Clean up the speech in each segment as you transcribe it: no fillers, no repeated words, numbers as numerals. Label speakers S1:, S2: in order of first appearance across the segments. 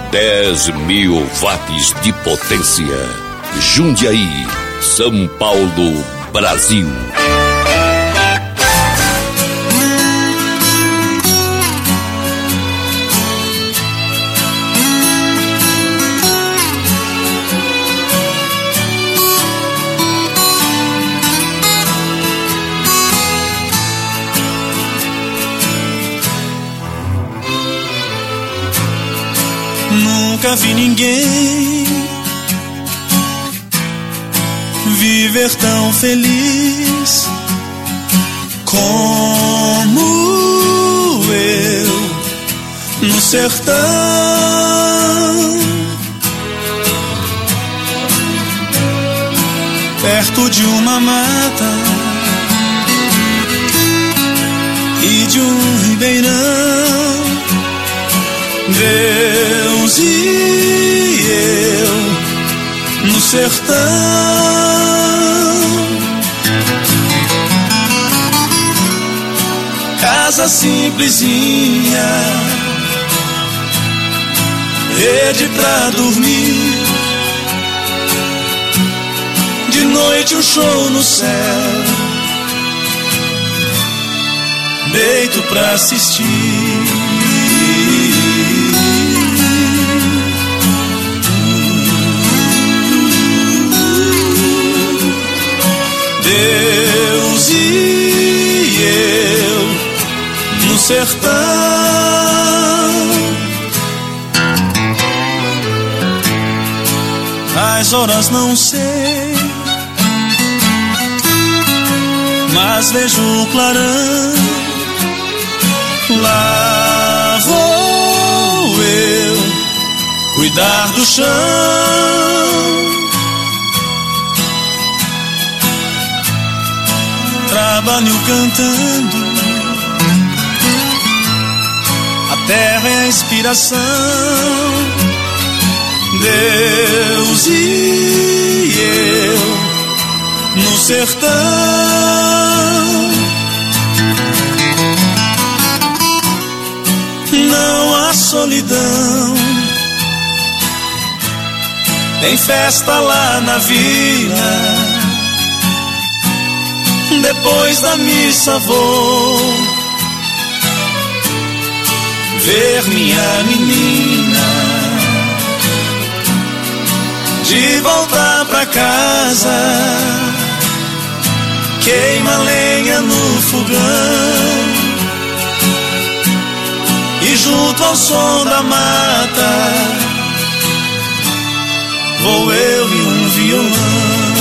S1: 10.000 watts de potência. Jundiaí, São Paulo, Brasil.
S2: Nunca vi ninguém viver tão feliz como eu no sertão. Perto de uma mata e de um ribeirão, Deus e eu no sertão. Casa simplesinha, rede pra dormir, de noite um show no céu, deito pra assistir. Deus e eu no sertão. As horas não sei, mas vejo o clarão. Lá vou eu cuidar do chão. Trabalho cantando, a terra é a inspiração. Deus e eu no sertão. Não há solidão, tem festa lá na vila. Depois da missa vou ver minha menina. De volta pra casa, queima lenha no fogão, e junto ao som da mata vou eu e um violão.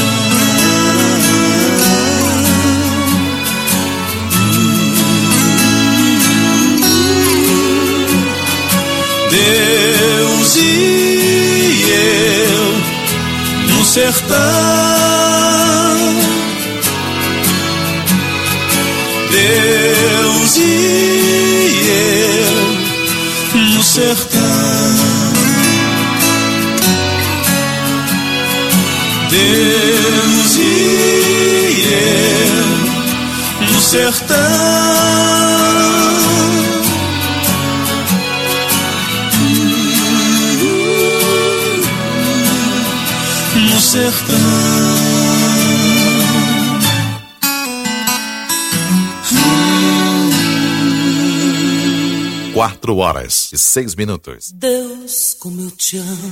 S2: Deus e eu no sertão. Deus e eu no sertão. Deus e eu no sertão. No sertão.
S3: 4h06.
S4: Deus, como eu te amo,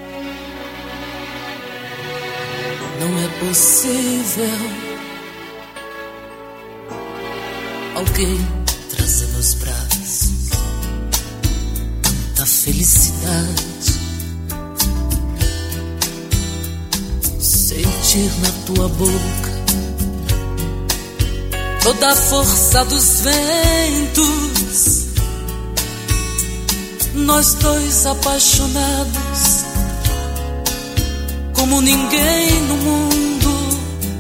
S4: não é possível alguém trazer nos braços tanta felicidade. Sentir na tua boca toda a força dos ventos, nós dois apaixonados como ninguém no mundo.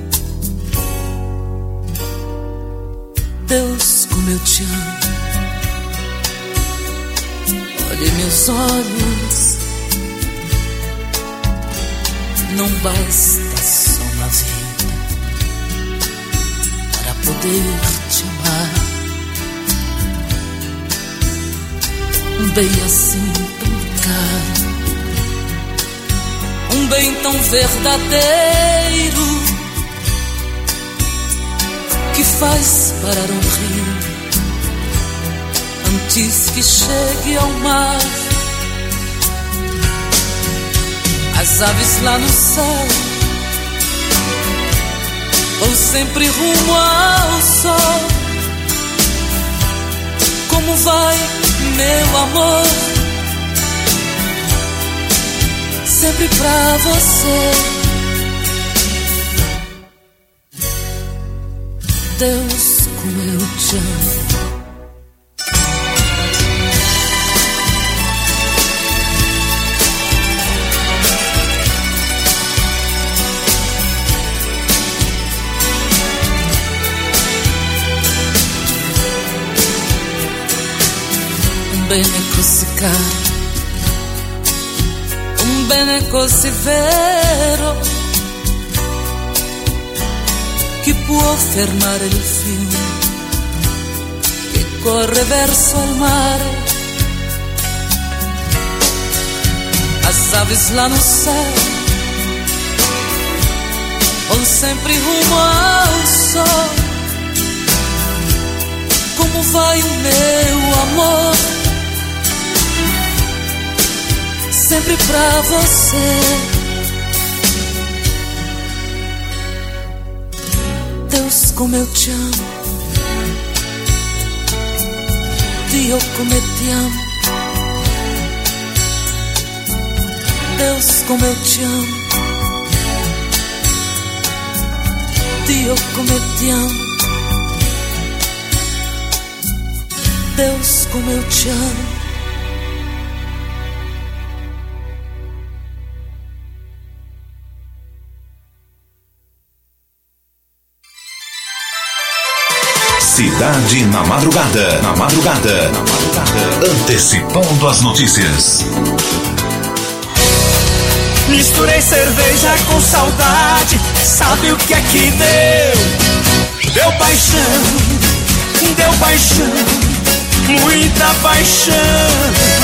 S4: Deus, como eu te amo, olhe meus olhos. Não basta só uma vida para poder te amar. Bem assim, tão caro, bem tão verdadeiro que faz parar um rio antes que chegue ao mar. As aves lá no céu vão sempre rumo ao sol. Como vai, meu amor? Sempre pra você. Deus, como eu te amo. Bene così caro, un bene così vero che può fermare il fiume che corre verso il mare. As aves lá no céu vão sempre rumo ao sol. Como vai o meu amor? Sempre pra você. Deus, como eu te amo. Dio, como te amo. Deus, como eu te amo. Dio, como te amo. Deus, como eu te amo.
S1: Cidade na madrugada, na madrugada, na madrugada, antecipando as notícias.
S2: Misturei cerveja com saudade, sabe o que é que deu? Deu paixão, muita paixão.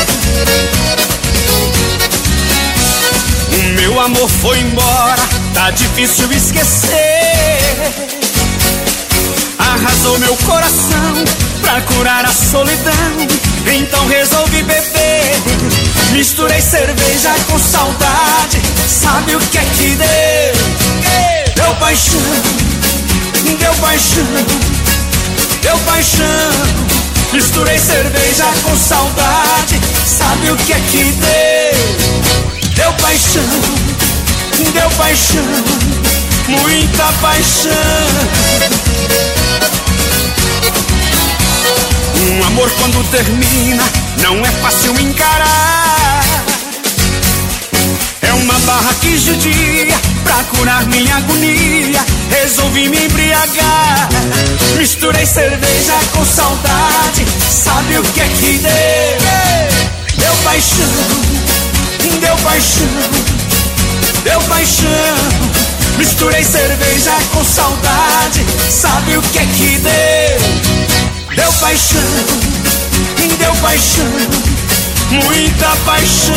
S2: O meu amor foi embora, tá difícil esquecer. Arrasou meu coração pra curar a solidão, então resolvi beber. Misturei cerveja com saudade, sabe o que é que deu? Deu paixão, deu paixão. Misturei cerveja com saudade, sabe o que é que deu? Deu paixão, muita paixão. Um amor quando termina não é fácil encarar. É uma barra que judia pra curar minha agonia. Resolvi me embriagar. Misturei cerveja com saudade, sabe o que é que deu? Deu paixão, deu paixão. Misturei cerveja com saudade, sabe o que é que deu? Deu paixão, muita paixão.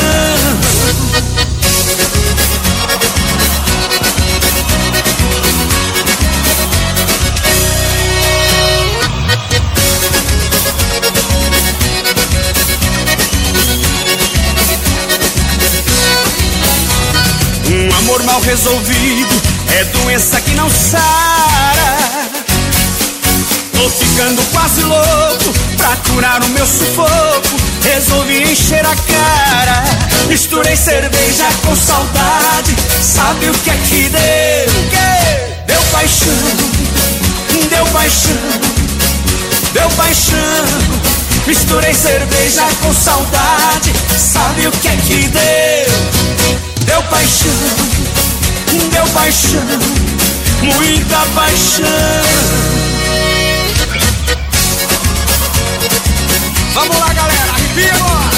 S2: Um amor mal resolvido é doença que não sara. Tô ficando quase louco pra curar o meu sufoco. Resolvi encher a cara. Misturei cerveja com saudade, sabe o que é que deu? Deu paixão, deu paixão. Misturei cerveja com saudade, sabe o que é que deu? Deu paixão, muita paixão. Vamos lá, galera, arrepia agora.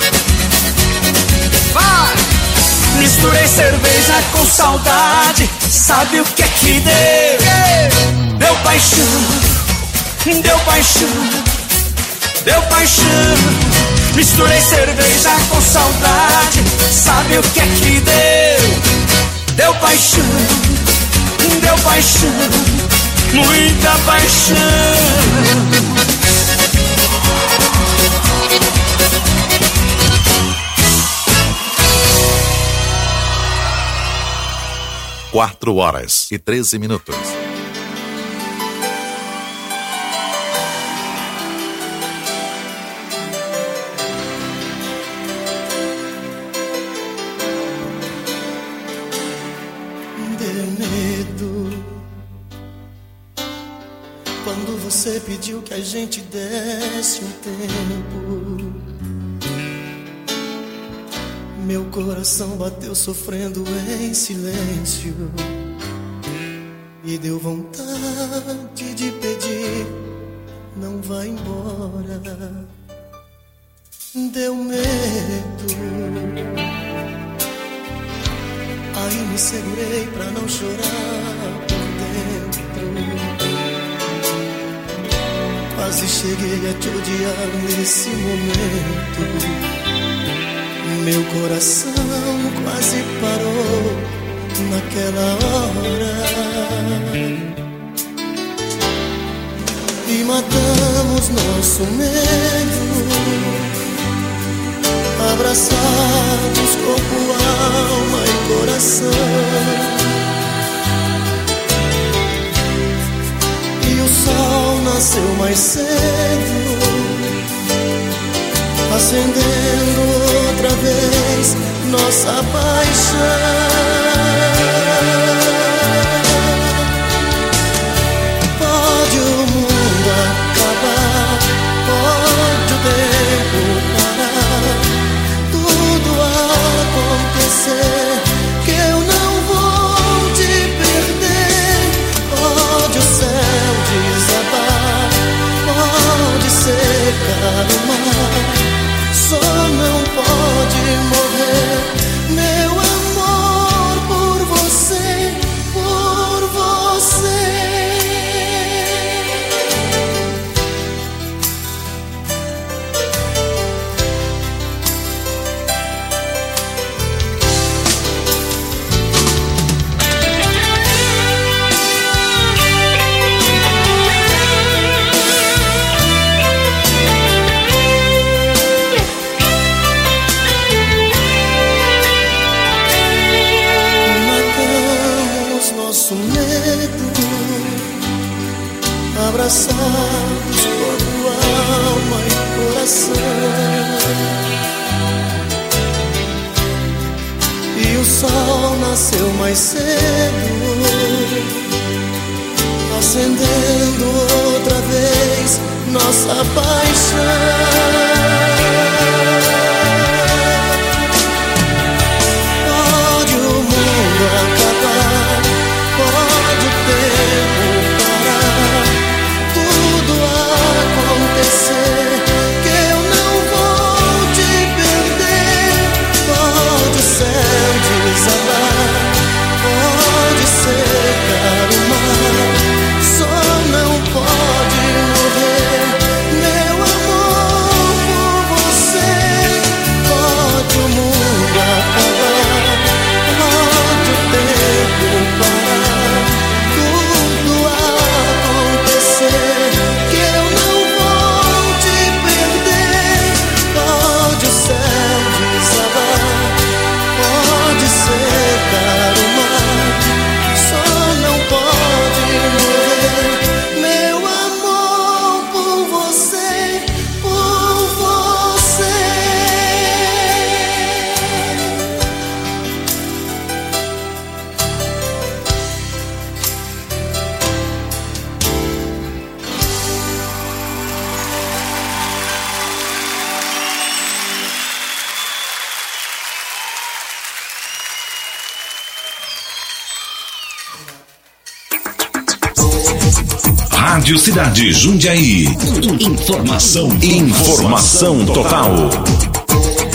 S2: Vai! Misturei cerveja com saudade, sabe o que é que deu? Deu paixão, deu paixão. Misturei cerveja com saudade, sabe o que é que deu? paixão, deu paixão, muita paixão.
S1: 4h13.
S3: Deu medo quando você pediu que a gente desse um tempo. Meu coração bateu sofrendo em silêncio e deu vontade de pedir, não vai embora. Deu medo, aí me segurei pra não chorar por dentro. Quase cheguei a te odiar nesse momento. Meu coração quase parou naquela hora e matamos nosso medo, abraçados corpo, alma e coração. E o sol nasceu mais cedo, acendendo outra vez nossa paixão. Pode o mundo acabar, pode o tempo parar, tudo acontecer, que eu não vou te perder. Pode o céu desabar, pode secar o mar, só não pode morrer meu amor por você, por você. Abraçados, corpo, alma e coração. E o sol nasceu mais cedo, acendendo outra vez nossa paixão. Pode o mundo acabar, pode o tempo parar, tudo acontecer, que eu não vou te perder. Pode o céu desabar, pode secar o mar, só não pode morrer meu amor por você. Pode o mundo acabar, pode o tempo parar, tudo acontecer, que eu não vou te perder. Pode o céu desabar, pode secar o mar, só não pode morrer meu amor por você, por você.
S1: Rádio Cidade Jundiaí. Informação total.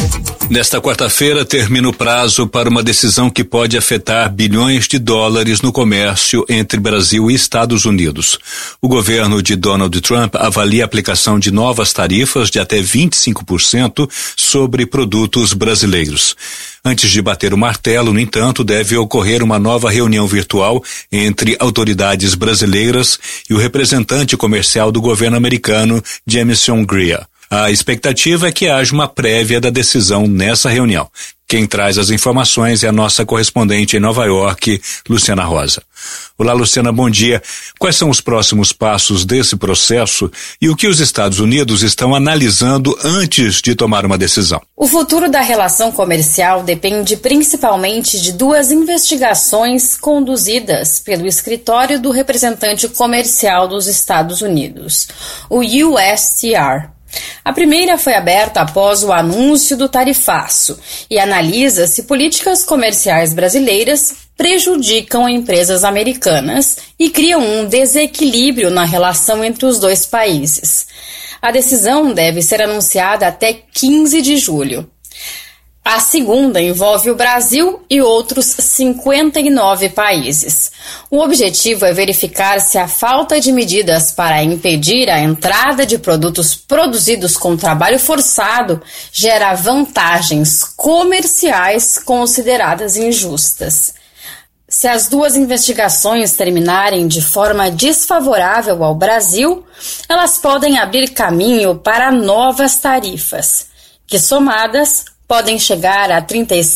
S5: Nesta quarta-feira, termina o prazo para uma decisão que pode afetar bilhões de dólares no comércio entre Brasil e Estados Unidos. O governo de Donald Trump avalia a aplicação de novas tarifas de até 25% sobre produtos brasileiros. Antes de bater o martelo, no entanto, deve ocorrer uma nova reunião virtual entre autoridades brasileiras e o representante comercial do governo americano, Jamieson Greer. A expectativa é que haja uma prévia da decisão nessa reunião. Quem traz as informações é a nossa correspondente em Nova York, Luciana Rosa. Olá, Luciana, bom dia. Quais são os próximos passos desse processo e o que os Estados Unidos estão analisando antes de tomar uma decisão?
S6: O futuro da relação comercial depende principalmente de duas investigações conduzidas pelo Escritório do Representante Comercial dos Estados Unidos, o USTR. A primeira foi aberta após o anúncio do tarifaço e analisa se políticas comerciais brasileiras prejudicam empresas americanas e criam um desequilíbrio na relação entre os dois países. A decisão deve ser anunciada até 15 de julho. A segunda envolve o Brasil e outros 59 países. O objetivo é verificar se a falta de medidas para impedir a entrada de produtos produzidos com trabalho forçado gera vantagens comerciais consideradas injustas. Se as duas investigações terminarem de forma desfavorável ao Brasil, elas podem abrir caminho para novas tarifas, que somadas podem chegar a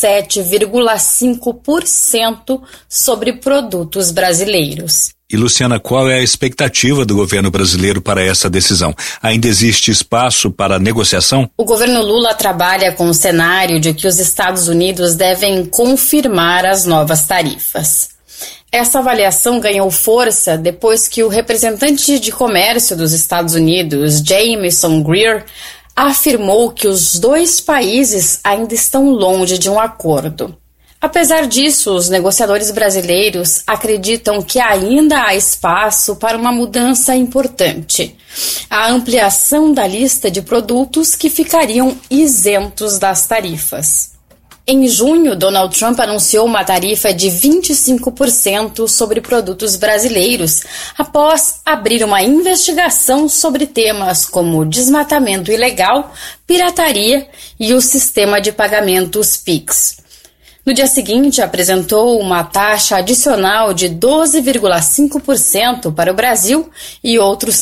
S6: 37,5% sobre produtos brasileiros.
S5: E, Luciana, qual é a expectativa do governo brasileiro para essa decisão? Ainda existe espaço para negociação?
S6: O governo Lula trabalha com o cenário de que os Estados Unidos devem confirmar as novas tarifas. Essa avaliação ganhou força depois que o representante de comércio dos Estados Unidos, Jamieson Greer, afirmou que os dois países ainda estão longe de um acordo. Apesar disso, os negociadores brasileiros acreditam que ainda há espaço para uma mudança importante: a ampliação da lista de produtos que ficariam isentos das tarifas. Em junho, Donald Trump anunciou uma tarifa de 25% sobre produtos brasileiros, após abrir uma investigação sobre temas como desmatamento ilegal, pirataria e o sistema de pagamentos PIX. No dia seguinte, apresentou uma taxa adicional de 12,5% para o Brasil e outros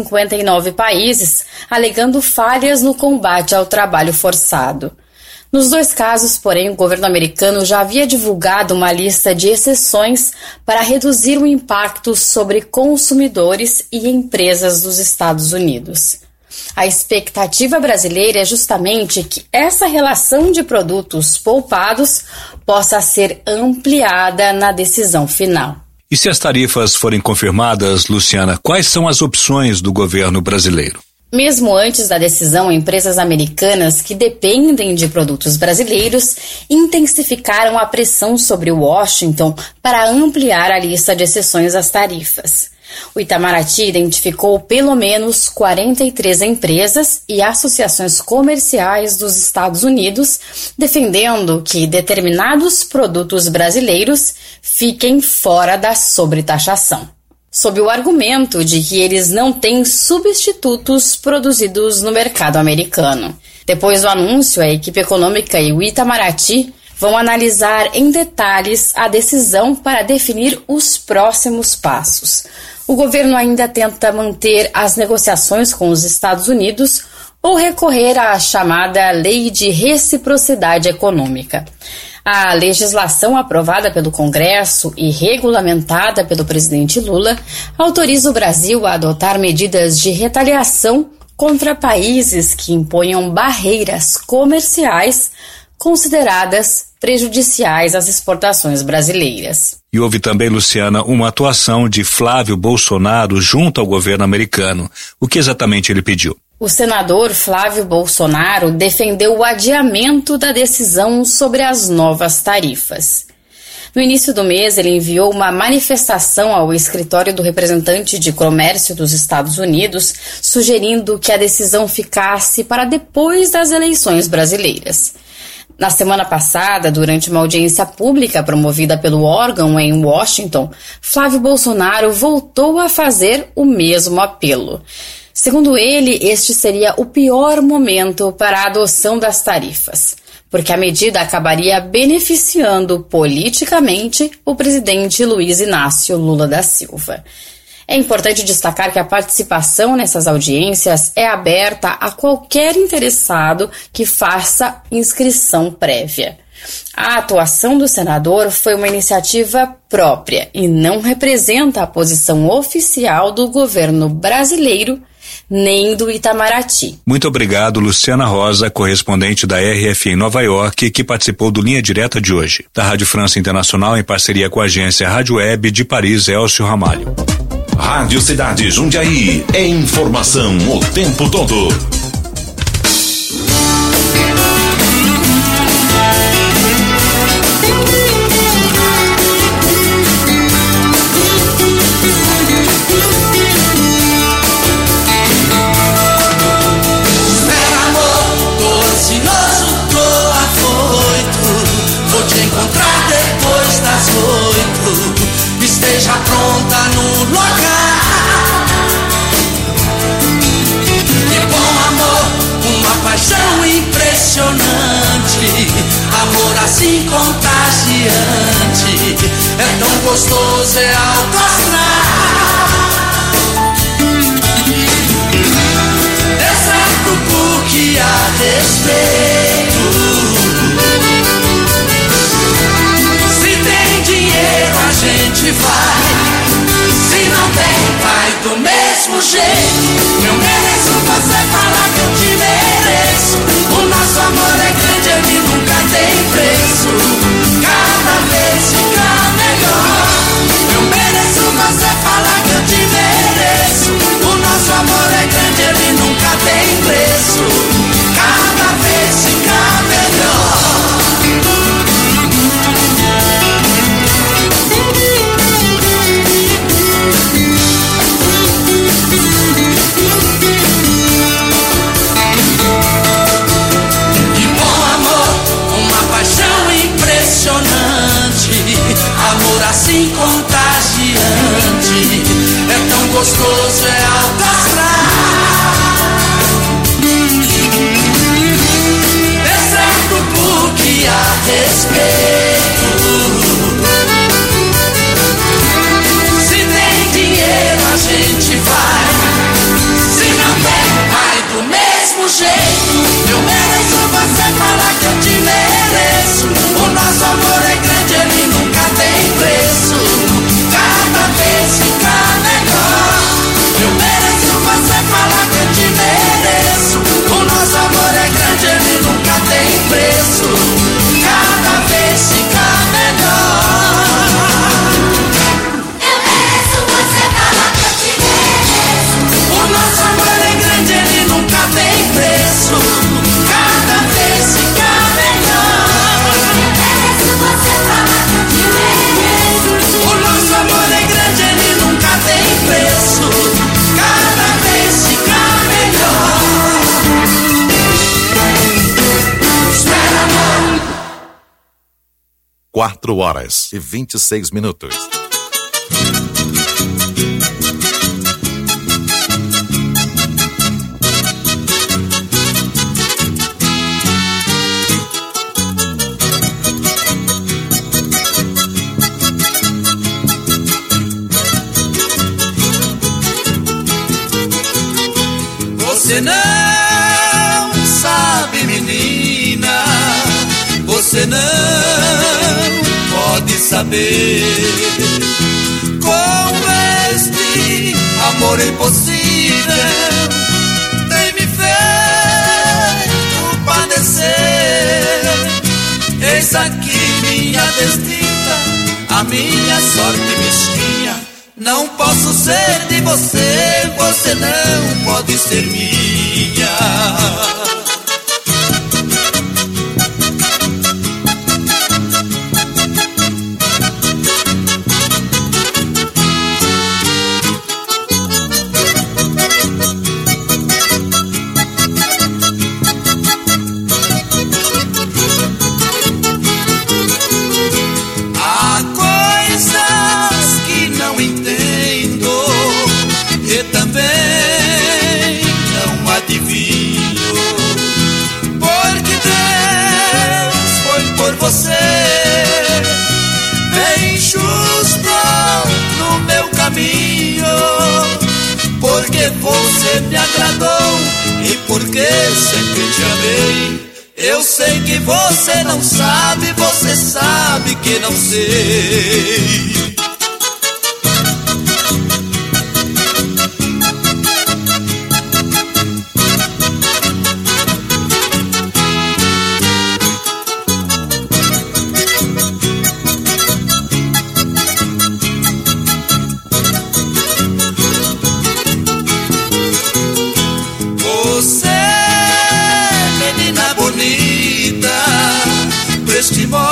S6: 59 países, alegando falhas no combate ao trabalho forçado. Nos dois casos, porém, o governo americano já havia divulgado uma lista de exceções para reduzir o impacto sobre consumidores e empresas dos Estados Unidos. A expectativa brasileira é justamente que essa relação de produtos poupados possa ser ampliada na decisão final.
S5: E se as tarifas forem confirmadas, Luciana, quais são as opções do governo brasileiro?
S6: Mesmo antes da decisão, empresas americanas que dependem de produtos brasileiros intensificaram a pressão sobre Washington para ampliar a lista de exceções às tarifas. O Itamaraty identificou pelo menos 43 empresas e associações comerciais dos Estados Unidos defendendo que determinados produtos brasileiros fiquem fora da sobretaxação, sob o argumento de que eles não têm substitutos produzidos no mercado americano. Depois do anúncio, a equipe econômica e o Itamaraty vão analisar em detalhes a decisão para definir os próximos passos. O governo ainda tenta manter as negociações com os Estados Unidos ou recorrer à chamada Lei de Reciprocidade Econômica. A legislação aprovada pelo Congresso e regulamentada pelo presidente Lula autoriza o Brasil a adotar medidas de retaliação contra países que imponham barreiras comerciais consideradas prejudiciais às exportações brasileiras.
S5: E houve também, Luciana, uma atuação de Flávio Bolsonaro junto ao governo americano. O que exatamente ele pediu?
S6: O senador Flávio Bolsonaro defendeu o adiamento da decisão sobre as novas tarifas. No início do mês, ele enviou uma manifestação ao escritório do representante de comércio dos Estados Unidos, sugerindo que a decisão ficasse para depois das eleições brasileiras. Na semana passada, durante uma audiência pública promovida pelo órgão em Washington, Flávio Bolsonaro voltou a fazer o mesmo apelo. Segundo ele, este seria o pior momento para a adoção das tarifas, porque a medida acabaria beneficiando politicamente o presidente Luiz Inácio Lula da Silva. É importante destacar que a participação nessas audiências é aberta a qualquer interessado que faça inscrição prévia. A atuação do senador foi uma iniciativa própria e não representa a posição oficial do governo brasileiro nem do Itamaraty.
S5: Muito obrigado, Luciana Rosa, correspondente da RFI em Nova York, que participou do Linha Direta de hoje. Da Rádio França Internacional, em parceria com a agência Rádio Web de Paris, Elcio Ramalho.
S1: Rádio Cidade Jundiaí, é informação o tempo todo.
S3: Espera, amor, tô ansioso, tô afoito. Vou te encontrar depois das 8. Esteja pronta no lugar. Que bom, amor, uma paixão impressionante. Amor assim contagiante. É tão gostoso, é alto astral. É certo porque há respeito. Se tem dinheiro a gente vai. Se não tem, vai do mesmo jeito. Eu mereço você falar que eu te mereço. O nosso amor é grande, ele nunca tem preço. Cada vez fica melhor. Eu mereço você falar que eu te mereço. O nosso amor é grande, ele nunca tem preço. Cada vez fica melhor. Amor assim contagiante. É tão gostoso, é alto astral. É certo porque há respeito. Se tem dinheiro a gente vai. Se não tem, vai do mesmo jeito. Eu mereço você falar que eu te mereço. O nosso amor é grande, ele nunca tem preço. Cada vez fica melhor. Eu mereço você falar que eu te mereço. O nosso amor é grande, ele nunca tem preço. Cada vez fica melhor. Eu mereço você falar que eu te mereço. O nosso amor é grande, ele nunca tem preço. Cada vez fica melhor. Eu mereço você falar que eu te mereço. O nosso amor é grande, ele nunca tem preço. Cada vez fica melhor. Espera, amor.
S7: 4h26.
S3: Você não sabe, menina, você não pode saber como este amor impossível tem me feito padecer. Eis aqui minha desdita, a minha sorte mesquinha. Não posso ser de você, você não pode ser minha. Eu sei que você não sabe, você sabe que não sei. Estimosa,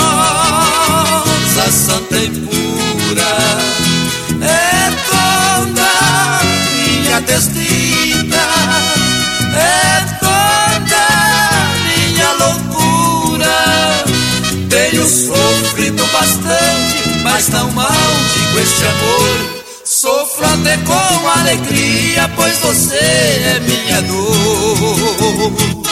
S3: santa e pura, é toda minha desdita, é toda minha loucura. Tenho sofrido bastante, mas não maldigo este amor. Sofro até com alegria, pois você é minha dor.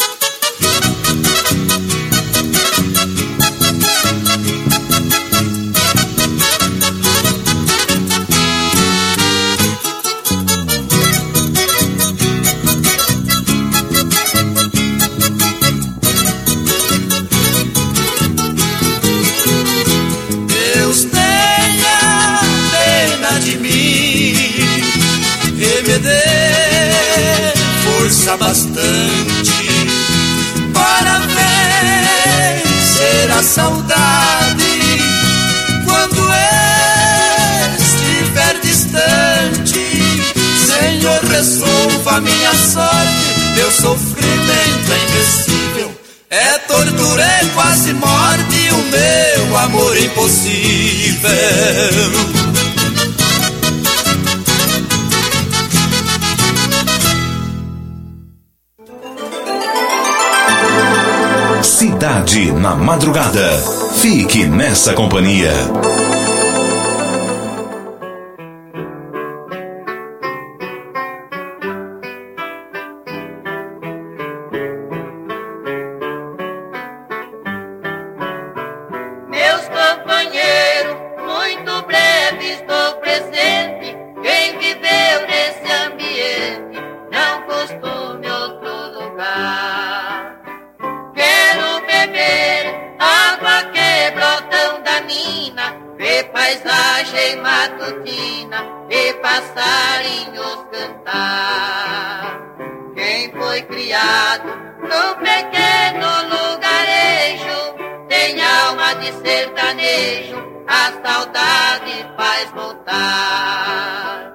S3: Bastante para vencer a saudade quando estiver distante. Senhor, resolva a minha sorte, meu sofrimento é invencível, é tortura, é quase morte, o meu amor impossível.
S1: Cidade na Madrugada. Fique nessa companhia.
S7: Meus companheiros, muito breve estou presente. Quem viveu nesse ambiente não costume outro lugar. Quero beber água que brotam da mina, ver paisagem matutina e passarinhos cantar. Quem foi criado num pequeno lugarejo tem alma de sertanejo, a saudade faz voltar.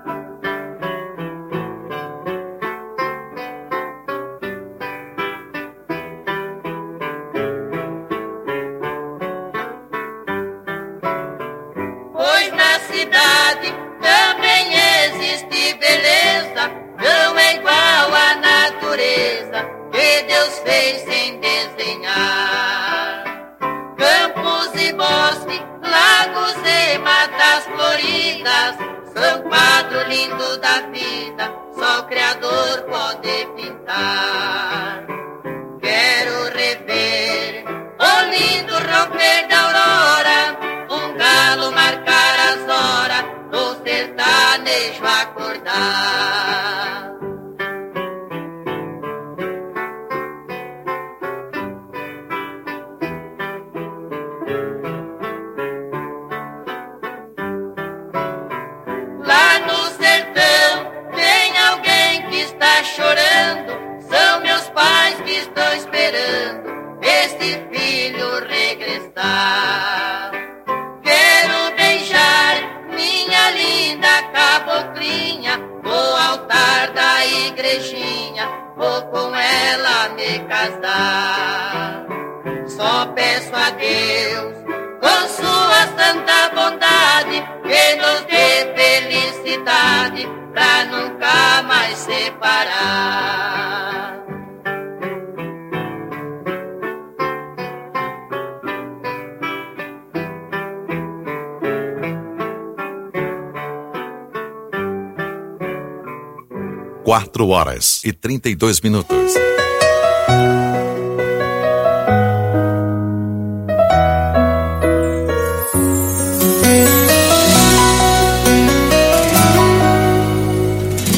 S7: Pois na cidade também existe beleza, não é igual à natureza que Deus fez sem desenhar. Campos e bosques, lagos e matas floridas são quadro lindo da vida, só o Criador pode pintar. Quero rever o lindo romper da aurora, um galo marcar as horas do sertanejo acordar. Lá no sertão tem alguém que está chorando, são meus pais que estão esperando esse filho regressar. Quero beijar minha linda caboclinha no altar da igrejinha, vou com ela me casar. Só peço a Deus, com sua santa bondade, que nos dê felicidade pra nunca mais separar.
S8: Quatro horas e 32 minutos.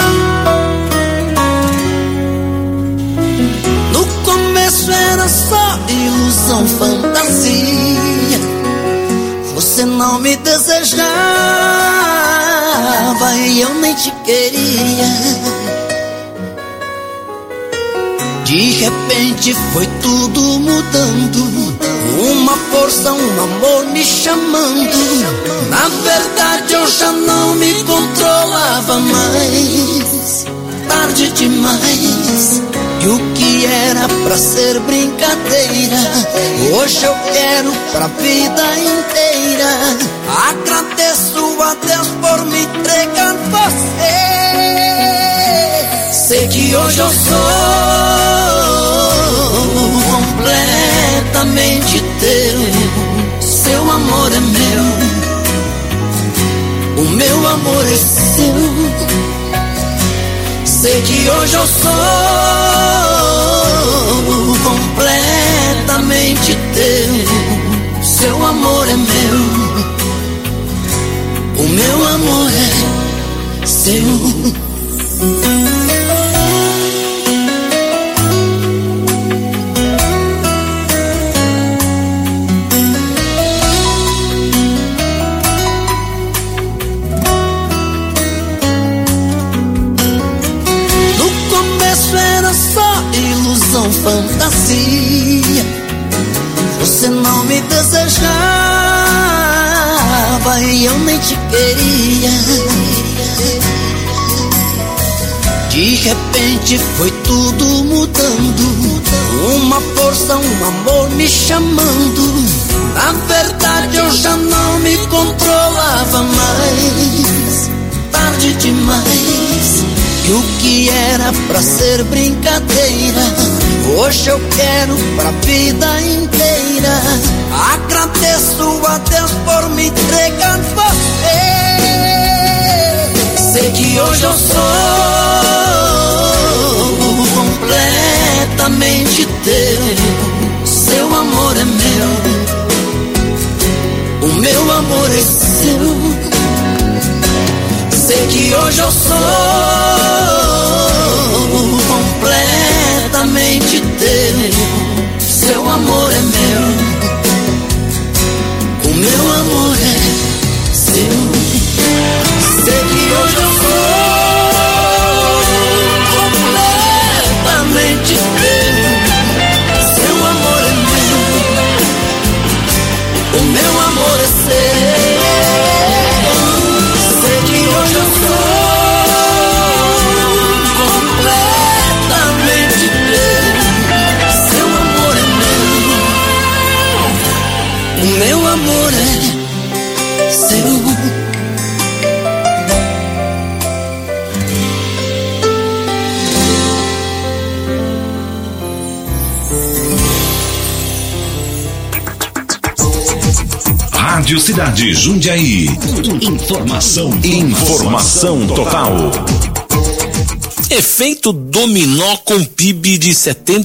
S3: No começo era só
S9: me desejava e eu nem te queria. De repente foi tudo mudando, uma força, um amor me chamando. Na verdade eu já não me controlava mais. Tarde demais, e o que era pra ser brincadeira, hoje eu quero pra vida inteira. Agradeço a Deus por me entregar você. Sei que hoje eu sou completamente teu. Seu amor é meu, o meu amor é seu. Sei que hoje eu sou completamente teu. Seu amor é meu, o meu amor é seu. Fantasia, você não me desejava e eu nem te queria. De repente foi tudo mudando, uma força, um amor me chamando. Na verdade eu já não me controlava mais. Tarde demais, e o que era pra ser brincadeira, hoje eu quero pra vida inteira. Agradeço a Deus por me entregar você. Sei que hoje eu sou completamente teu. Seu amor é meu, o meu amor é seu. Sei que hoje eu sou completamente teu. Seu amor é meu, o meu amor é seu. Sei que hoje eu sou completamente teu. Seu amor é meu, o meu amor é seu. Sei que hoje eu sou completamente teu. Seu amor é meu, o meu amor é seu.
S1: Rádio Cidade Jundiaí. Informação total.
S10: Efeito dominó com PIB de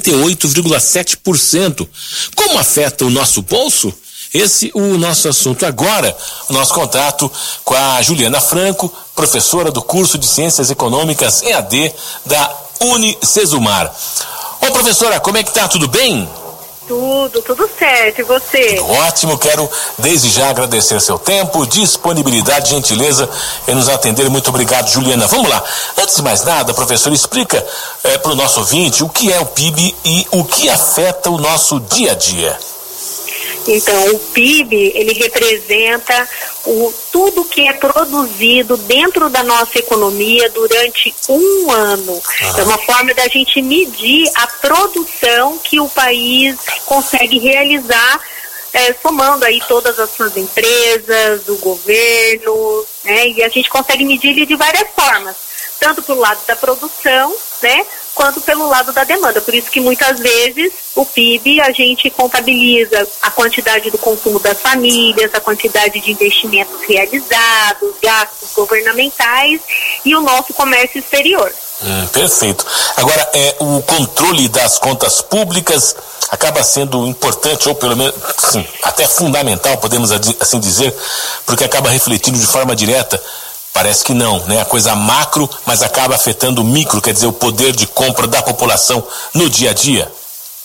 S10: 78,7%. Como afeta o nosso bolso? Esse o nosso assunto agora, o nosso contato com a Juliana Franco, professora do curso de Ciências Econômicas EAD da Unicesumar. Ô professora, como é que tá? Tudo bem?
S11: Tudo certo, e você?
S10: Ótimo, quero desde já agradecer seu tempo, disponibilidade, gentileza em nos atender. Muito obrigado, Juliana. Vamos lá. Antes de mais nada, professor, explica para o nosso ouvinte o que é o PIB e o que afeta o nosso dia a dia.
S11: Então, o PIB, ele representa tudo que é produzido dentro da nossa economia durante um ano. É uma forma da gente medir a produção que o país consegue realizar, somando aí todas as suas empresas, o governo, né? E a gente consegue medir ele de várias formas, tanto pelo lado da produção, né, quanto pelo lado da demanda. Por isso que muitas vezes o PIB a gente contabiliza a quantidade do consumo das famílias, a quantidade de investimentos realizados, gastos governamentais e o nosso comércio exterior.
S10: Perfeito. Agora, o controle das contas públicas acaba sendo importante, ou pelo menos, sim, até fundamental, podemos assim dizer, porque acaba refletindo de forma direta. Parece que não, né? A coisa macro, mas acaba afetando o micro, quer dizer, o poder de compra da população no dia a dia.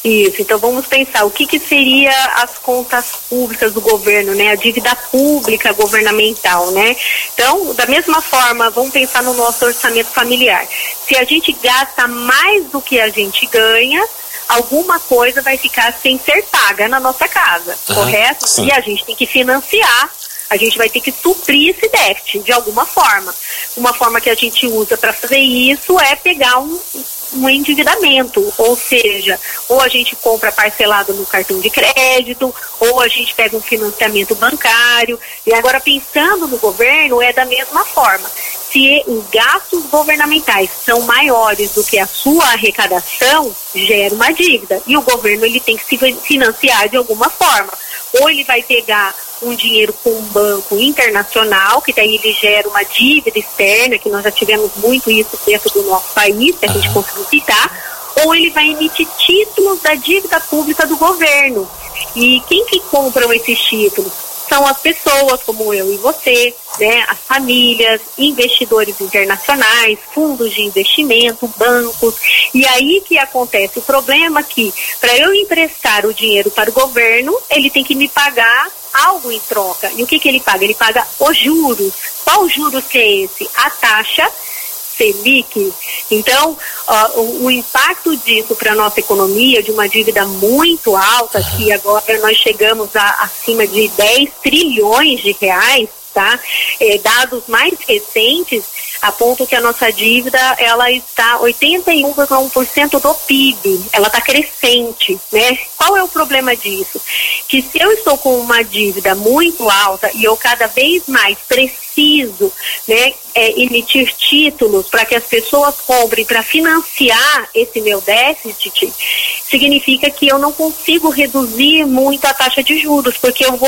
S11: Isso, então vamos pensar o que seria as contas públicas do governo, né? A dívida pública governamental, né? Então, da mesma forma, vamos pensar no nosso orçamento familiar. Se a gente gasta mais do que a gente ganha, alguma coisa vai ficar sem ser paga na nossa casa, correto? Sim. E a gente tem que financiar, a gente vai ter que suprir esse déficit de alguma forma. Uma forma que a gente usa para fazer isso é pegar um endividamento, ou seja, ou a gente compra parcelado no cartão de crédito, ou a gente pega um financiamento bancário. E agora, pensando no governo, é da mesma forma. Se os gastos governamentais são maiores do que a sua arrecadação, gera uma dívida. E o governo ele tem que se financiar de alguma forma. Ou ele vai pegar um dinheiro com um banco internacional, que daí ele gera uma dívida externa, que nós já tivemos muito isso dentro do nosso país, que a gente conseguiu citar, ou ele vai emitir títulos da dívida pública do governo. E quem que compram esses títulos? São as pessoas como eu e você, né? As famílias, investidores internacionais, fundos de investimento, bancos. E aí que acontece o problema que, para eu emprestar o dinheiro para o governo, ele tem que me pagar algo em troca. E o que ele paga? Ele paga os juros. Qual juros que é esse? A taxa Selic. Então, o impacto disso para a nossa economia, de uma dívida muito alta, que agora nós chegamos acima de 10 trilhões de reais, tá? Dados mais recentes apontam que a nossa dívida, ela está 81,1% do PIB, ela está crescente, né? Qual é o problema disso? Que se eu estou com uma dívida muito alta e eu cada vez mais preciso, né, emitir títulos para que as pessoas comprem para financiar esse meu déficit, significa que eu não consigo reduzir muito a taxa de juros, porque eu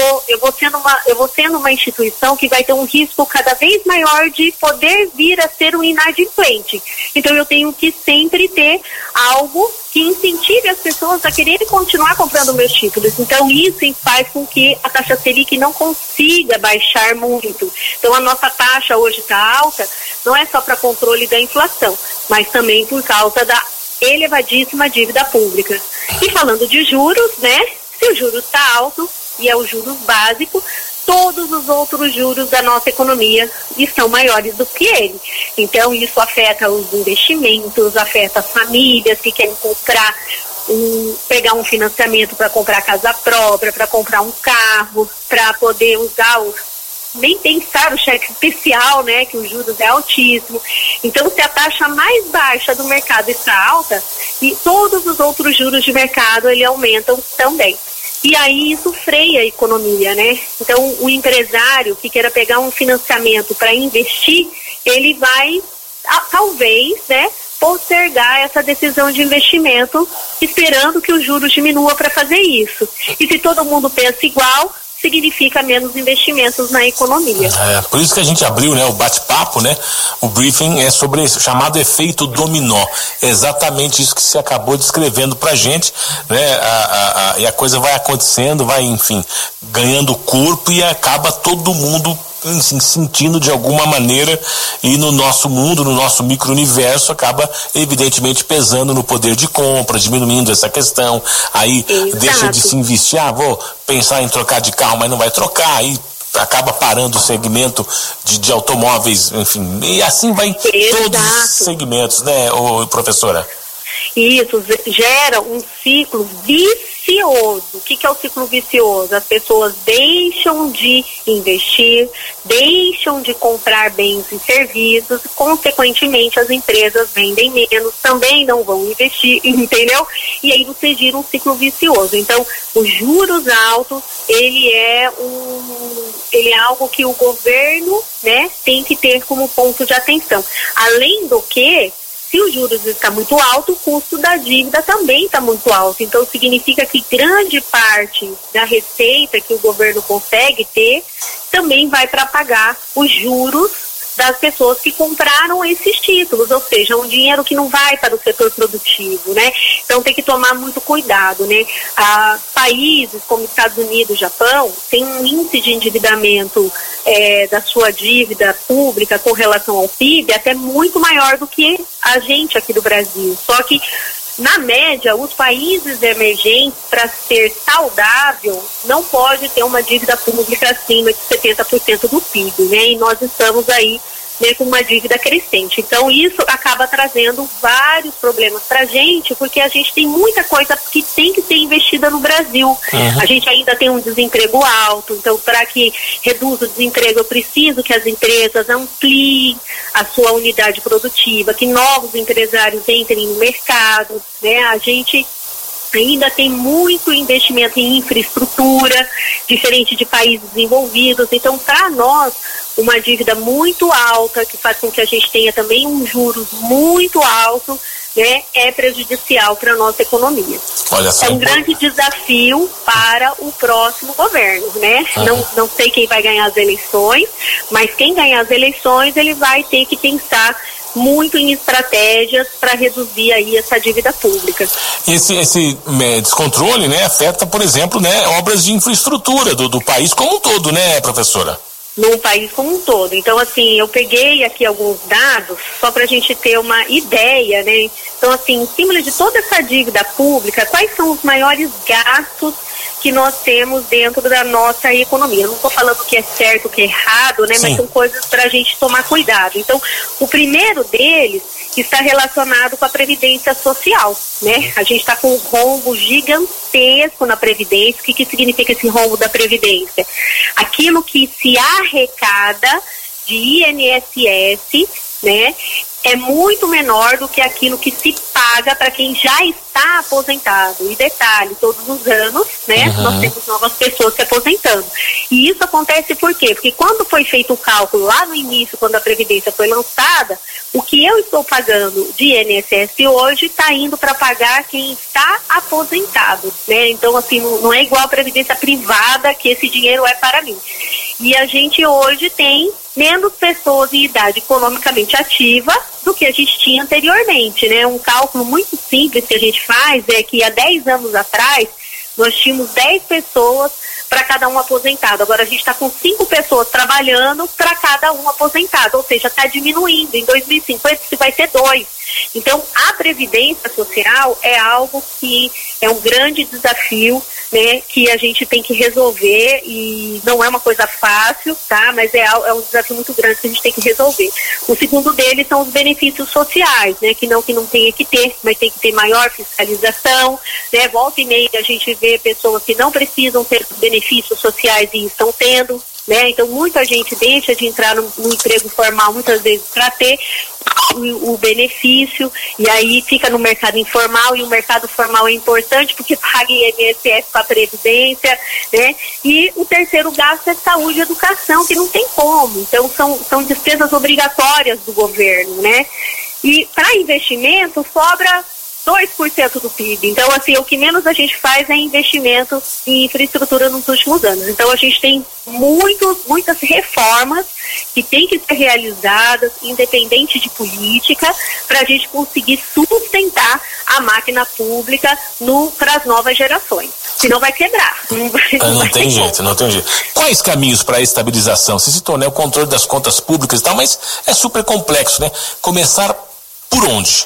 S11: vou sendo uma instituição que vai ter um risco cada vez maior de poder vir a ser um inadimplente. Então eu tenho que sempre ter algo que incentive as pessoas a quererem continuar comprando meus títulos. Então isso faz com que a taxa Selic não consiga baixar muito. Então a nossa taxa hoje está alta, não é só para controle da inflação, mas também por causa da elevadíssima dívida pública. E falando de juros, né? Se o juros está alto, e é o juros básico, todos os outros juros da nossa economia estão maiores do que ele. Então isso afeta os investimentos, afeta as famílias que querem pegar um financiamento para comprar casa própria, para comprar um carro, para poder usar nem pensar o cheque especial, né, que os juros é altíssimo. Então, se a taxa mais baixa do mercado está alta, e todos os outros juros de mercado, ele aumentam também. E aí isso freia a economia, né? Então, o empresário que queira pegar um financiamento para investir, ele vai, talvez, né, postergar essa decisão de investimento, esperando que os juros diminuam para fazer isso. E se todo mundo pensa igual, significa menos investimentos na economia.
S10: Por isso que a gente abriu, né, o bate-papo, né? O briefing é sobre esse chamado efeito dominó. É exatamente isso que você acabou descrevendo pra gente, né? E a coisa vai acontecendo, vai, enfim, ganhando corpo e acaba todo mundo sentindo de alguma maneira, e no nosso mundo, no nosso micro-universo, acaba evidentemente pesando no poder de compra, diminuindo essa questão, aí deixa de se investir, vou pensar em trocar de carro, mas não vai trocar, aí acaba parando o segmento de automóveis, enfim, e assim vai todos os segmentos, né, professora?
S11: Isso gera um ciclo vicioso. O que é o ciclo vicioso? As pessoas deixam de investir, deixam de comprar bens e serviços, consequentemente as empresas vendem menos, também não vão investir, entendeu? E aí você gira um ciclo vicioso. Então, os juros altos, ele é algo que o governo, né, tem que ter como ponto de atenção. Além do que, se os juros está muito alto, o custo da dívida também está muito alto. Então, significa que grande parte da receita que o governo consegue ter também vai para pagar os juros das pessoas que compraram esses títulos, ou seja, um dinheiro que não vai para o setor produtivo, né? Então tem que tomar muito cuidado, né? Países como Estados Unidos e Japão têm um índice de endividamento da sua dívida pública com relação ao PIB até muito maior do que a gente aqui do Brasil. Só que Na média, os países emergentes, para ser saudável, não pode ter uma dívida pública acima de 70% do PIB, né? E nós estamos aí, né, com uma dívida crescente. Então, isso acaba trazendo vários problemas para a gente, porque a gente tem muita coisa que tem que ser investida no Brasil. A gente ainda tem um desemprego alto, então, para que reduza o desemprego, eu preciso que as empresas ampliem a sua unidade produtiva, que novos empresários entrem no mercado, né? A gente ainda tem muito investimento em infraestrutura, diferente de países desenvolvidos. Então, para nós, uma dívida muito alta, que faz com que a gente tenha também um juros muito alto, né, é prejudicial para a nossa economia.
S10: Olha só.
S11: É um grande desafio para o próximo governo, né? Não sei quem vai ganhar as eleições, mas quem ganhar as eleições, ele vai ter que pensar muito em estratégias para reduzir aí essa dívida pública.
S10: Esse descontrole, né, afeta, por exemplo, né, obras de infraestrutura do país como um todo, né, professora?
S11: No país como um todo. Então, assim, eu peguei aqui alguns dados só para a gente ter uma ideia, né? Então, assim, em cima de toda essa dívida pública, quais são os maiores gastos que nós temos dentro da nossa economia? Eu não estou falando que é certo, que é errado, né? Sim. Mas são coisas para a gente tomar cuidado. Então, o primeiro deles está relacionado com a Previdência Social, né? A gente está com um rombo gigantesco na Previdência. O que significa esse rombo da Previdência? Aquilo que se arrecada de INSS, né, é muito menor do que aquilo que se paga para quem já está aposentado. E detalhe, todos os anos, né, nós temos novas pessoas se aposentando. E isso acontece por quê? Porque quando foi feito o cálculo lá no início, quando a Previdência foi lançada, o que eu estou pagando de INSS hoje está indo para pagar quem está aposentado, né? Então, assim, não é igual a Previdência privada, que esse dinheiro é para mim. E a gente hoje tem menos pessoas em idade economicamente ativa do que a gente tinha anteriormente, né? Um cálculo muito simples que a gente faz é que há 10 anos atrás nós tínhamos 10 pessoas para cada um aposentado. Agora a gente está com 5 pessoas trabalhando para cada um aposentado, ou seja, está diminuindo. Em 2050 isso vai ser 2. Então, a Previdência Social é algo que é um grande desafio, né, que a gente tem que resolver, e não é uma coisa fácil, tá? Mas é um desafio muito grande que a gente tem que resolver. O segundo deles são os benefícios sociais, né, que não tenha que ter, mas tem que ter maior fiscalização, né? Volta e meia a gente vê pessoas que não precisam ter benefícios sociais e estão tendo, né? Então muita gente deixa de entrar no emprego formal muitas vezes para ter o benefício, e aí fica no mercado informal, e o mercado formal é importante porque paga INSS para a Previdência, né? E o terceiro gasto é saúde e educação, que não tem como. Então são despesas obrigatórias do governo, né? E para investimento sobra 2% do PIB. Então, assim, o que menos a gente faz é investimento em infraestrutura nos últimos anos. Então, a gente tem muitas reformas que têm que ser realizadas, independente de política, para a gente conseguir sustentar a máquina pública para as novas gerações. Senão vai quebrar.
S10: Não tem jeito. Quais caminhos para a estabilização? Se citou, né, o controle das contas públicas e tal, mas é super complexo, né? Começar por onde?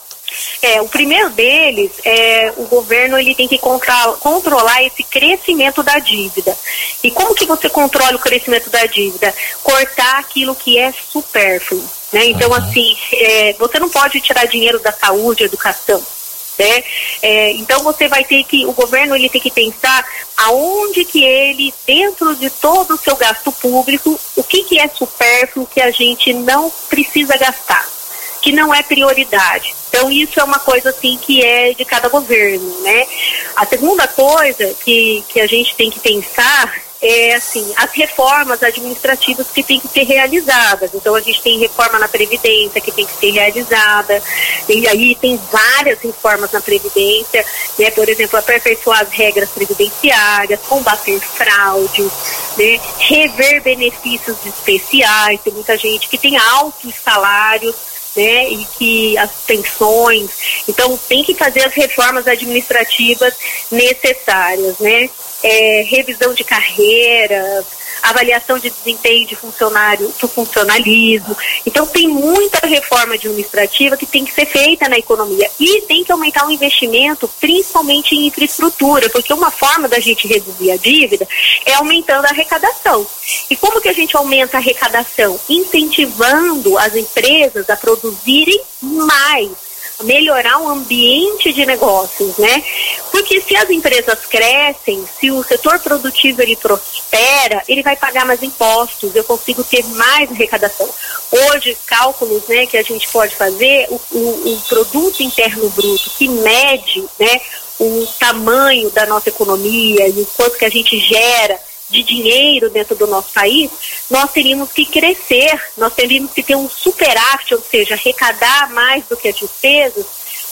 S11: O primeiro deles é o governo, ele tem que controlar esse crescimento da dívida. E como que você controla o crescimento da dívida? Cortar aquilo que é supérfluo, né? Então, assim, você não pode tirar dinheiro da saúde, educação, né? Então você vai ter que, o governo, ele tem que pensar aonde que ele, dentro de todo o seu gasto público, o que é supérfluo, que a gente não precisa gastar, que não é prioridade. Então isso é uma coisa assim que é de cada governo, né? A segunda coisa que a gente tem que pensar é assim, as reformas administrativas que têm que ser realizadas. Então a gente tem reforma na Previdência que tem que ser realizada, e aí tem várias reformas na Previdência, né? Por exemplo, aperfeiçoar as regras previdenciárias, combater fraude, né? Rever benefícios especiais. Tem muita gente que tem altos salários, né, e que as pensões, então tem que fazer as reformas administrativas necessárias, né? Revisão de carreiras, avaliação de desempenho de funcionário, do funcionalismo. Então tem muita reforma administrativa que tem que ser feita na economia e tem que aumentar o investimento, principalmente em infraestrutura, porque uma forma da gente reduzir a dívida é aumentando a arrecadação. E como que a gente aumenta a arrecadação? Incentivando as empresas a produzirem mais, melhorar o ambiente de negócios, né? Porque se as empresas crescem, se o setor produtivo ele prospera, ele vai pagar mais impostos, eu consigo ter mais arrecadação. Hoje, cálculos, né, que a gente pode fazer, o produto interno bruto que mede, né, o tamanho da nossa economia e o quanto que a gente gera de dinheiro dentro do nosso país, nós teríamos que crescer, nós teríamos que ter um superávit, ou seja, arrecadar mais do que as despesas,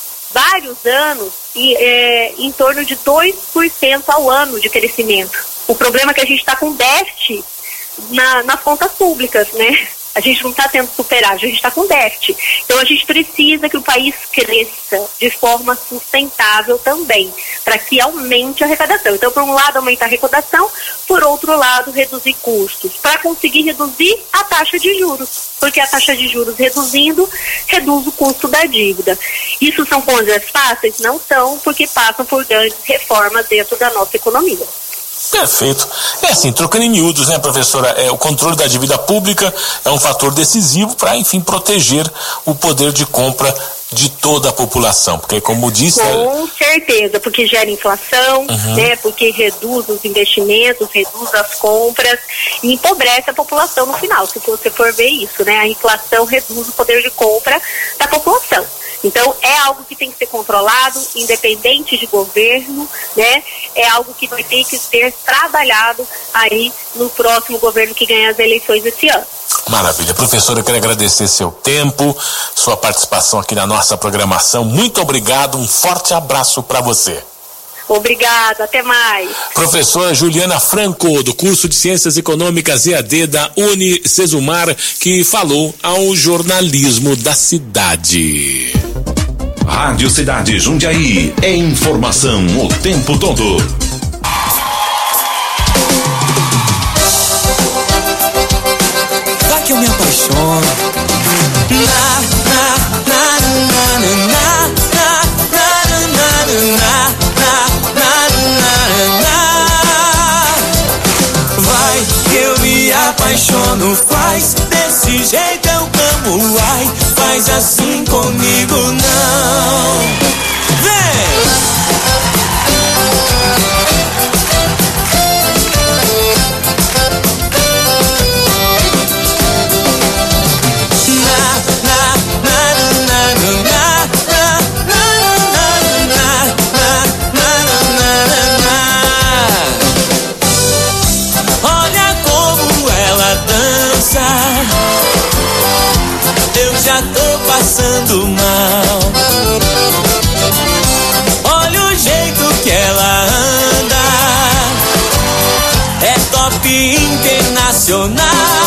S11: vários anos, e, em torno de 2% ao ano de crescimento. O problema é que a gente está com déficit nas contas públicas, né? A gente não está tendo superávit, a gente está com déficit. Então a gente precisa que o país cresça de forma sustentável também, para que aumente a arrecadação. Então, por um lado, aumentar a arrecadação, por outro lado, reduzir custos, para conseguir reduzir a taxa de juros, porque a taxa de juros reduzindo, reduz o custo da dívida. Isso são coisas fáceis? Não são, porque passam por grandes reformas dentro da nossa economia.
S10: Perfeito. É assim, trocando em miúdos, né, professora, o controle da dívida pública é um fator decisivo para, enfim, proteger o poder de compra de toda a população, porque como disse...
S11: Com certeza, porque gera inflação, né, porque reduz os investimentos, reduz as compras e empobrece a população no final, se você for ver isso, né, a inflação reduz o poder de compra da população. Então, é algo que tem que ser controlado, independente de governo, né? É algo que vai ter que ser trabalhado aí no próximo governo que ganhar as eleições esse ano.
S10: Maravilha. Professora, eu quero agradecer seu tempo, sua participação aqui na nossa programação. Muito obrigado, um forte abraço para você.
S11: Obrigado, até mais.
S10: Professora Juliana Franco, do curso de Ciências Econômicas EAD da UniCesumar, que falou ao jornalismo da cidade.
S1: Rádio Cidade Jundiaí, é informação o tempo todo.
S3: Vai que eu me apaixono. Vai que eu me apaixono, faz desse jeito eu amo, ai, faz assim comigo não. Vem! Eu já tô passando mal. Olha o jeito que ela anda, é top internacional.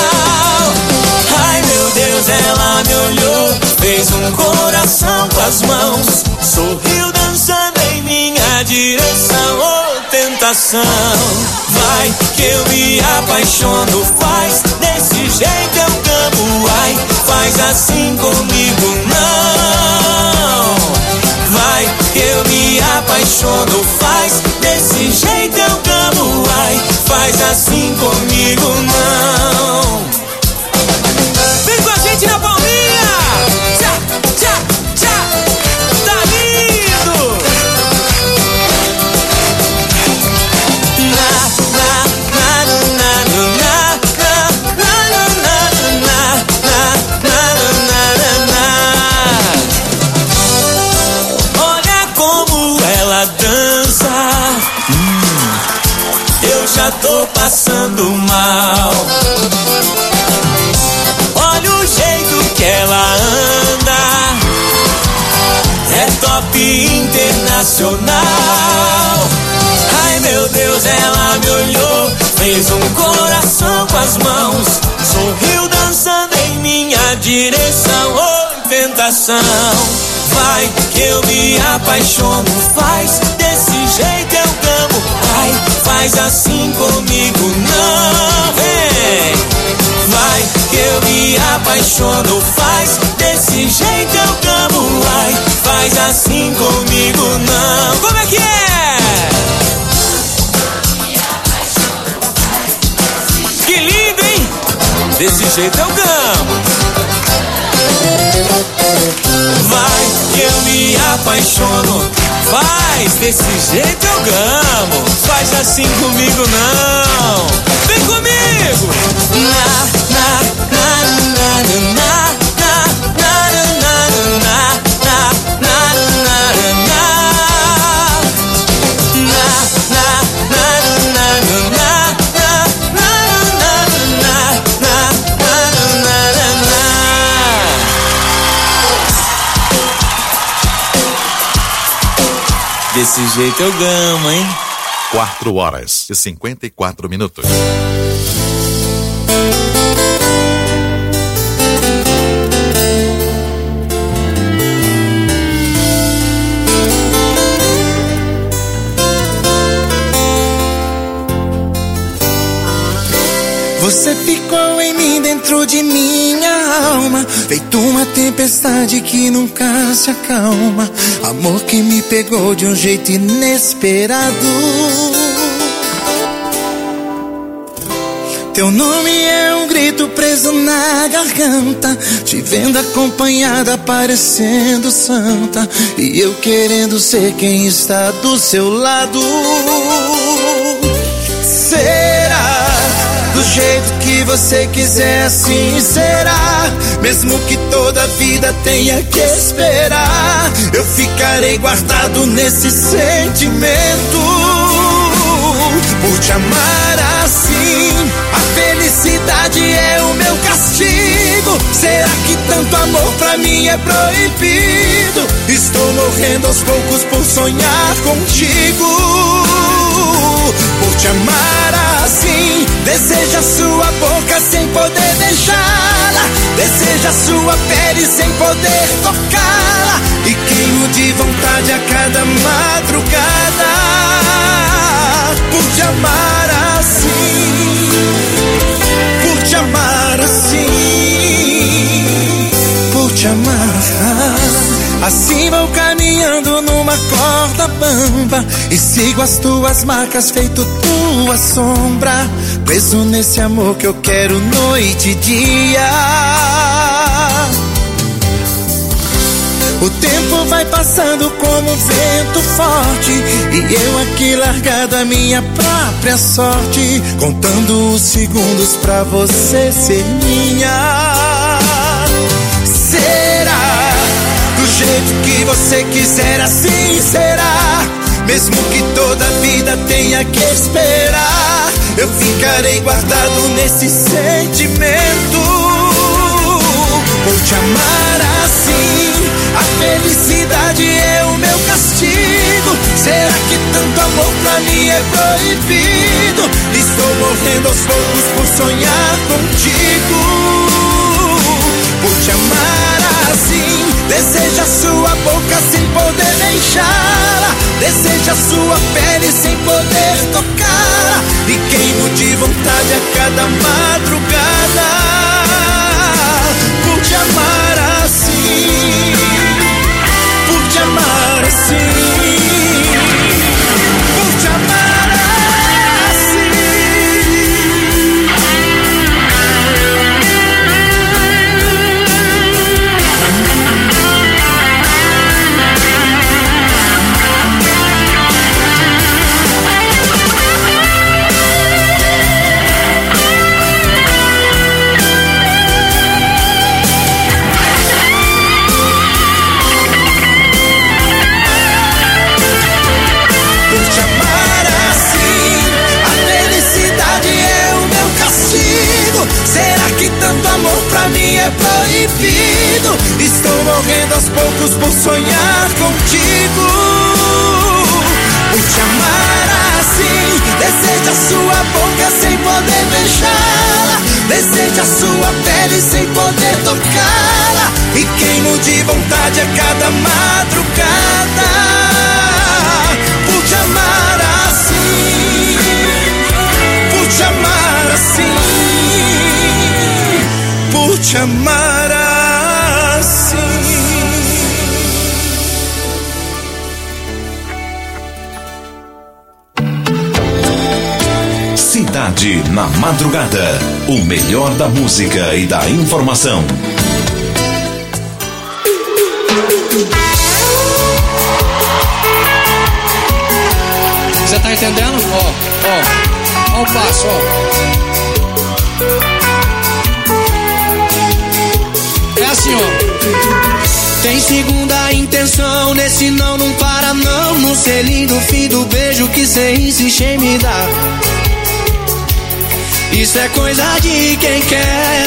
S3: Ai meu Deus, ela me olhou, fez um coração com as mãos, sorriu dançando em minha direção. Oh, tentação. Vai que eu me apaixono, faz desse jeito eu amo, ai, faz assim comigo não. Vai que eu me apaixono, faz desse jeito eu amo, ai, faz assim comigo não. Vem com a gente na palminha. Tchá, tchá, tchá. Tá lindo. Olha como ela dança. Eu já tô passando mal. Olha o jeito que ela anda, é top internacional. Ai meu Deus, ela me olhou, fez um coração com as mãos, sorriu dançando em minha direção. Oh, tentação. Vai que eu me apaixono, faz desse jeito eu amo, ai, faz assim comigo não. Vem.
S12: apaixono, faz desse jeito eu amo, ai, faz assim comigo não. Como é que é? Que lindo, hein? Desse jeito eu gamo. Vai que eu me apaixono, faz desse jeito eu gamo, faz assim comigo não. Vem comigo. Na na na na na na desse jeito eu gamo, hein?
S8: 4h54.
S12: Você ficou em mim, dentro de minha alma, feito uma tempestade que nunca se acalma. Amor que me pegou de um jeito inesperado. Teu nome é um grito preso na garganta, te vendo acompanhada, parecendo santa, e eu querendo ser quem está do seu lado. Será? Do jeito que você quiser, assim será. Mesmo que toda a vida tenha que esperar, eu ficarei guardado nesse sentimento. Por te amar assim, a felicidade é o meu castigo. Será que tanto amor pra mim é proibido? Estou morrendo aos poucos por sonhar contigo. Por te amar assim, deseja sua boca sem poder beijá-la, deseja sua pele sem poder tocá-la, e queimo de vontade a cada madrugada. Por te amar assim, por te amar assim, por te amar assim. Vou caminhando numa corda bamba e sigo as tuas marcas, feito tua sombra, preso nesse amor que eu quero noite e dia. O tempo vai passando como um vento forte, e eu aqui largado a minha própria sorte, contando os segundos pra você ser minha. Será? Do jeito que você quiser, assim será. Mesmo que toda a vida tenha que esperar, eu ficarei guardado nesse sentimento. Por te amar assim, a felicidade é o meu castigo. Será que tanto amor pra mim é proibido? Estou morrendo aos poucos por sonhar contigo. Por te amar assim, deseja sua boca sem poder beijá-la, deseja sua pele sem poder tocá-la, e queimo de vontade a cada madrugada. Por te amar assim, por te amar assim, por te amar assim. Será que tanto amor pra mim é proibido? Estou morrendo aos poucos por sonhar contigo. Por te amar assim, deseja sua boca sem poder beijá-la, deseja sua pele sem poder tocá-la, e queimo de vontade a cada madrugada. Por te amar assim, por te amar assim, por te amar
S1: Cidade na madrugada. O melhor da música e da informação.
S13: Você tá entendendo? Ó o passo, É assim, Tem segunda intenção, nesse não para não. No selinho do fim do beijo que cê insiste em me dar. Isso é coisa de quem quer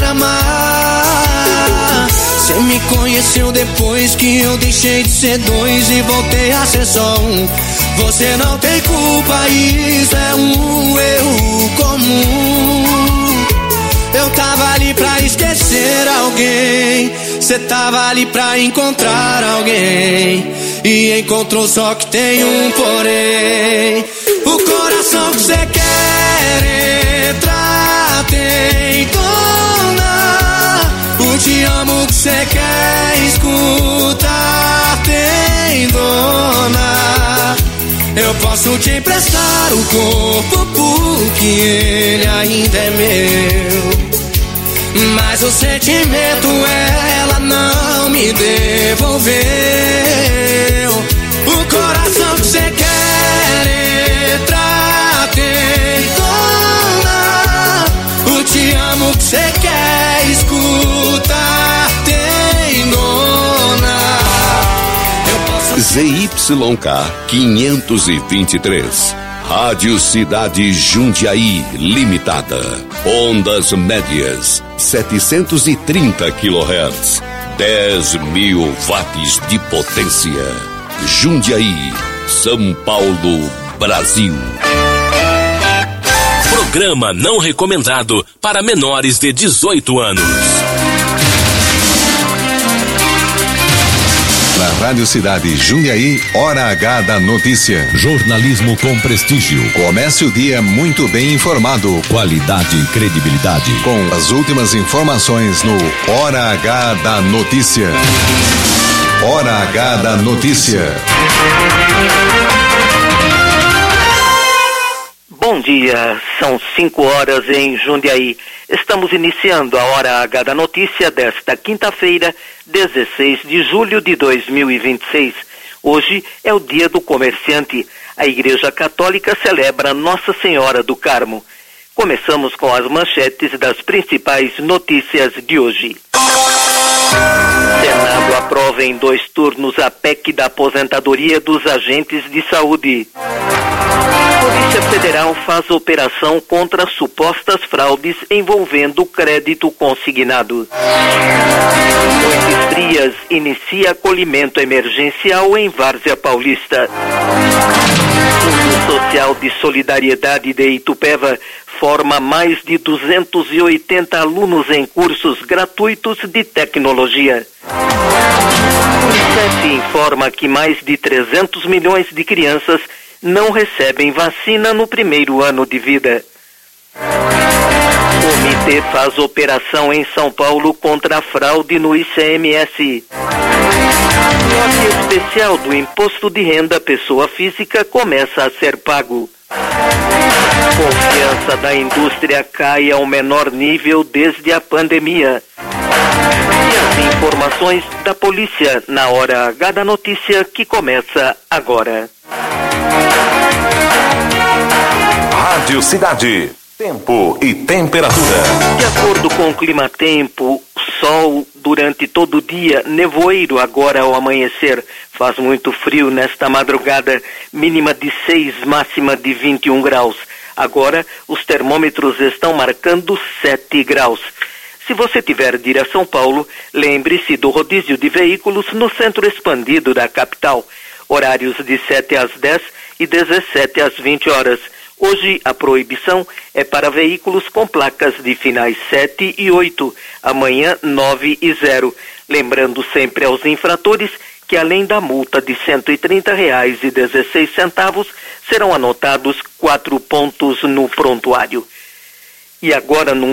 S13: amar. Cê me conheceu depois que eu deixei de ser dois e voltei a ser só um. Você não tem culpa, isso é um erro comum. Eu tava ali pra esquecer alguém, cê tava ali pra encontrar alguém, e encontrou só que tem um porém. O coração que cê quer entrar tem dona. O te amo que cê quer escutar tem dona. Eu posso te emprestar o corpo porque ele ainda é meu, mas o sentimento ela não me devolveu. O coração que cê quer entrar tem dona. O te amo que cê quer escutar tem dona.
S14: ZYK 523, Rádio Cidade Jundiaí Limitada, ondas médias 730 kHz, 10.000 watts de potência. Jundiaí, São Paulo, Brasil.
S10: Programa não recomendado para menores de 18 anos.
S15: Na Rádio Cidade Jundiaí, Hora H da Notícia. Jornalismo com prestígio. Comece o dia muito bem informado. Qualidade e credibilidade. Com as últimas informações no Hora H da Notícia. Hora H da Notícia.
S16: Bom dia, são 5 horas em Jundiaí. Estamos iniciando a Hora H da Notícia desta quinta-feira, 16 de julho de 2026. Hoje é o Dia do Comerciante. A Igreja Católica celebra Nossa Senhora do Carmo. Começamos com as manchetes das principais notícias de hoje. Senado aprova em 2 turnos a PEC da aposentadoria dos agentes de saúde. Polícia Federal faz operação contra supostas fraudes envolvendo crédito consignado. Noites Frias inicia acolhimento emergencial em Várzea Paulista. Fundo Social de Solidariedade de Itupeva forma mais de 280 alunos em cursos gratuitos de tecnologia. O Unicef informa que mais de 300 milhões de crianças não recebem vacina no primeiro ano de vida. O comitê faz operação em São Paulo contra a fraude no ICMS. Lote especial do Imposto de Renda Pessoa Física começa a ser pago. Confiança da indústria cai ao menor nível desde a pandemia. E as informações da polícia na Hora H da Notícia que começa agora.
S1: Rádio Cidade. Tempo e temperatura.
S16: De acordo com o Climatempo, sol durante todo o dia, nevoeiro agora ao amanhecer. Faz muito frio nesta madrugada, mínima de 6, máxima de 21 graus. Agora, os termômetros estão marcando 7 graus. Se você tiver de ir a São Paulo, lembre-se do rodízio de veículos no centro expandido da capital. Horários de 7 às 10 e 17 às 20 horas. Hoje, a proibição é para veículos com placas de finais 7 e 8, amanhã 9 e 0. Lembrando sempre aos infratores que, além da multa de R$ 130,16, serão anotados 4 pontos no prontuário. E agora, num